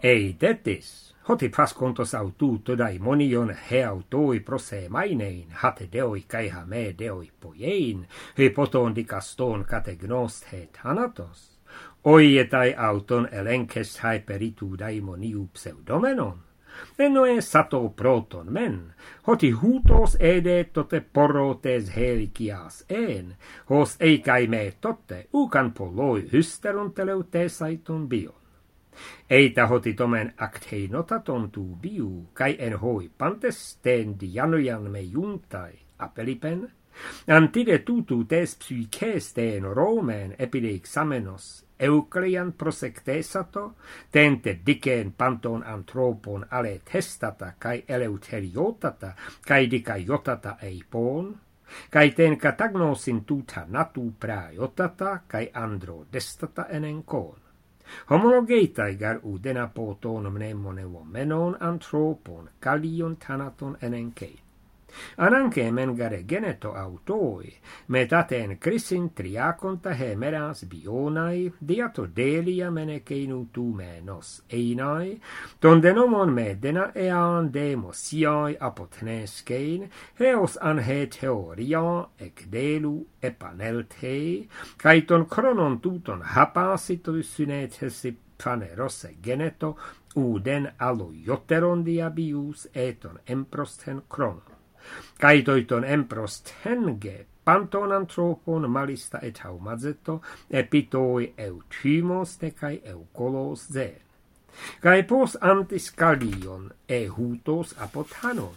Eidetis, hoti pascontos autu daimonion he autoi prosemainein, hate deoi kai hame deoi poiein, he poton dikaston kategnost he thanatos. Oietai auton elenkes hai peritu daimoniu pseudomenon. Enoe sato proton men, hoti hutos ede tote porotes helikias en, hos eikai me tote, ukan poloi hysteron teleutesaiton bion. Eita hoti tomen akteinotaton tu biu, kai en hoi pantes ten dianoian me juntai, apelipen, antide tutu tes psyches ten romen epide examenos, euclean prosectesato, tente dicen panton anthropon ale testata, kai eleuteriotata, kai dicaiotata eipon, kai ten catagnosin tuta natu praiotata, kai andro destata enenkon. Homologeitai gar udena poton mnemonevomenon anthropon, kalion thanaton enenkein. Ananke men gare geneto autoi, metaten krisin triakonta hemeras bionai, diato delia menekeinu tu menos einai, donde nomon medena ean demosiai apotneskein, heos anhe teoria ec delu epaneltei, kaiton kronon tuton hapasito synethesi phanerose geneto, uden allo joteron diabius eton emprosten kronon. Kaitoiton emprost henge, panton anthropon malista et haumazeto, epitoi eutymos te kai eukolos zen. Kai pos antis kalion hutos apothanoi,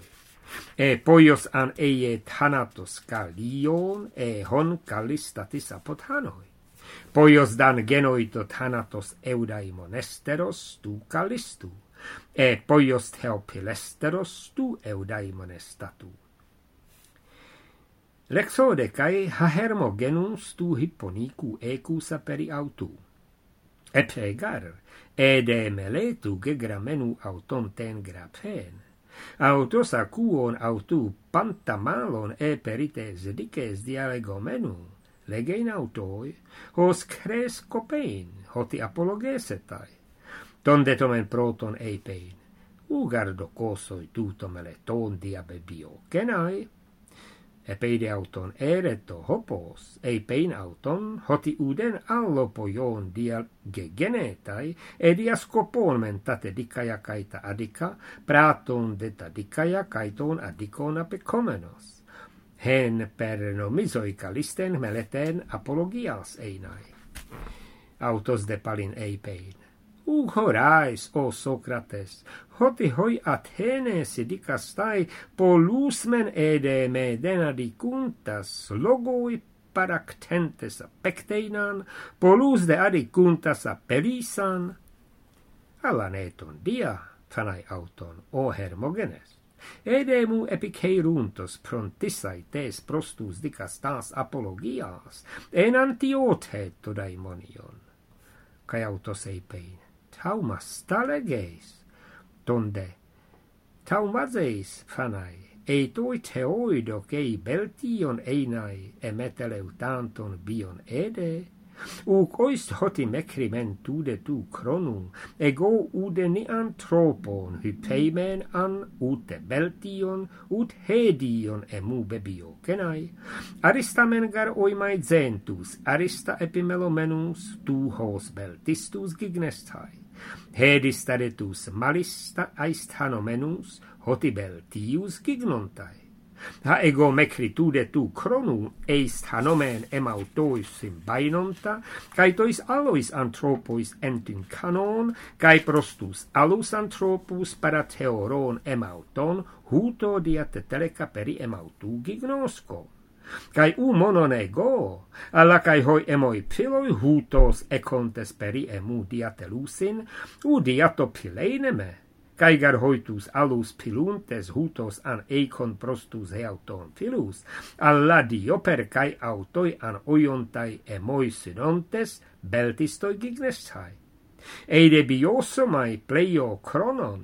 poios an eie thanatos kalion hon kalistatis apothanoi. Poios dan genoito thanatos eudaimonesteros tu kalistu, poios theopilesteros tu eudaimonestatu. Lexode kai hahermogenus tu hipponiku ecusa peri autu. Epegar, ede meletu gegramenu auton ten grapen. Autos acuon autu pantamalon perites dices dialegomenu. Legein autoi, hos cres copein, hoti apologesetai. Donde tomen proton eipein, ugardo cosoi tutomeleton diabebio genai, epeide auton ereto hopos, eipein auton, hoti uden allopojon dia gegenetai, diascopon mentate dicaia caita adica, praton deta dicaia caiton adicon apecomenos. Hen per nomisoi calisten meleten apologias einai. Autos de palin eipein. Horais, o Socrates, hoti hoi Athene sidicastai polusmen ede me denadicuntas logoi paractentes apecteinan, polus de adicuntas apelisan. Alaneton dia, thanai auton, o Hermogenes. Edemu epiceiruntos prontisai tes prostus dicastas apologias, en antiote to daimonion. Kai autos eipein. Taumas talegeis, donde taumazeis phanai, toi teoido kei beltion einai emeteleutanton bion ede, uc oist hoti mecrimen tude tu cronum, ego ude ni anthropon hypeimen an ute beltion, ut hedion emu bebio genai, aristamen gar oimai zentus, arista epimelomenus tu hos beltistus gignestai. Hedis taretus malista aist hanomenus, hoti beltius gignontai. Ha ego mecritude tu cronum eist hanomen emautois symbainonta, cae tois alois anthropois entin canon, cae prostus alus anthropus para theoron emauton, huto diate teleca peri emautu gignosco. Kai monon ego, alla kai hoi emoi piloi hutos econtes peri emu diatelusin, diato pileineme, kai gar hoitus alus piluntes hutos an econ prostus heauton pilus, alla dioper kai autoi an oiontai emoi synontes beltistoi gignestai. Eide biosomai pleio chronon,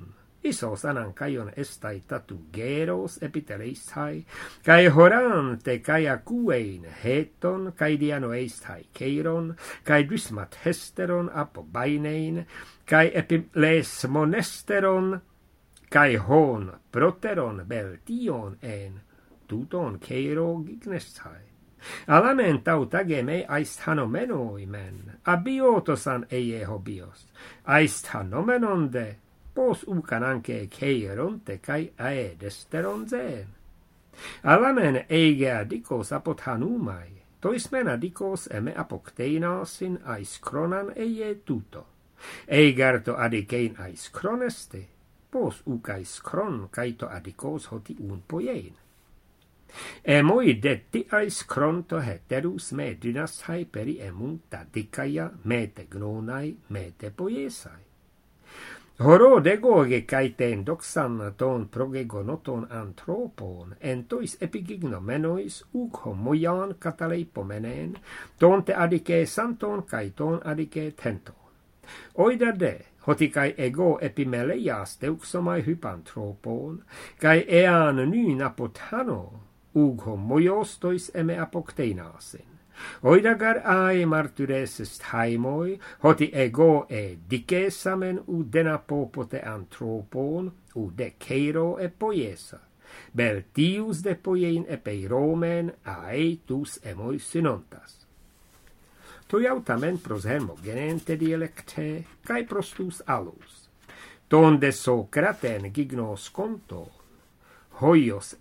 isos anancaion estai tatu geros epiteleistai, cae horante cae acuein heton, cae dianoeistai keiron, cae drismat hesteron apobainein, cae epiles monesteron, cae hon proteron beltion en tuton keiro gignestai. Alamen tautage me aist hanomenoi men, abiotosan eie hobios, aist hanomenon de, pos ucananque keironte cae aedesteron zen. Alamen eige adikos apot hanumai, tois men adikos eme apokteinasin ais kronan eie tuto. Eigarto adikein ais kroneste, pos ucais kron caito adikos hoti un poiein. Emoi detti ais kronto heterus me dynastai peri emunta dikaia mete gnonai mete poiesai. Horo degoge caiten doxan ton progegonoton anthropon entois epigignomenois ug homoian kataleipomeneen tonte adike santon kaiton adike tento. Oida de hoti kai ego epimeleias deuxomai hypantropon kai ean nyn apotano ug homoios tois eme apokteinasin. Oidagar ai martyreses haimoi, hoti ego dikesamen u denapopote anthropon, u de keiro poiesa. Beltius de poiein epeiromen aetus emoi synontas. Toiautamen pros hermogenente dialecte, cae prostus alus. Tonde Socraten gignos conto, hoios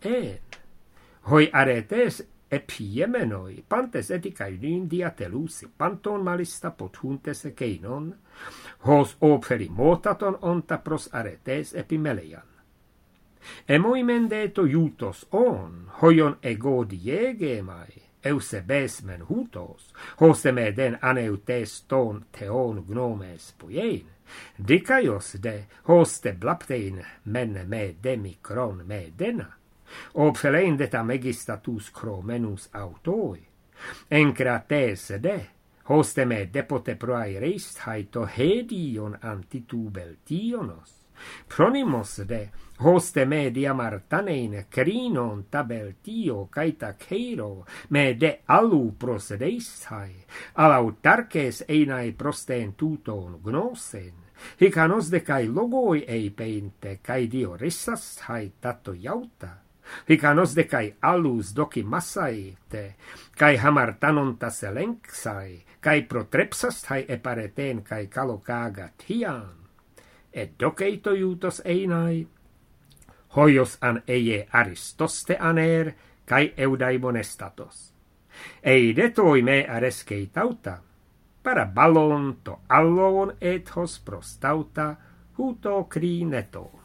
hoi aretes epiemenoi, pantes eticae nyn diatelusi, panton malista pothuntes keinon, hos operi motaton onta pros aretes epimeleian. Emoi mendeto iutos hoion ego diegemai, eusebes men hutos, hos meden aneutes ton theon gnomes poiein, dicaios de hoste blaptein men me demikron me dena, obfelein de megistatus cromenus autoi, encrates de, hoste me depote proaereist haito hedion antitubeltionos, pronimos de, hoste me diamartanein crinon tabeltio caita keiro me de alu procedeistai, alautarces einae prosten tuton gnosen, hicanos de cae logoi eipeinte cae dio risastai tato iauta, hicanos de cae alus doci massaite, cae hamartanontas elenxai, cae protrepsastai epareten cae calocaga tian, et doceito iutos einai, hoios an eie Aristoste aner, cae eudaimones eidetoi me arescei tauta, para ballon to allon ethos prostauta, huto crineto.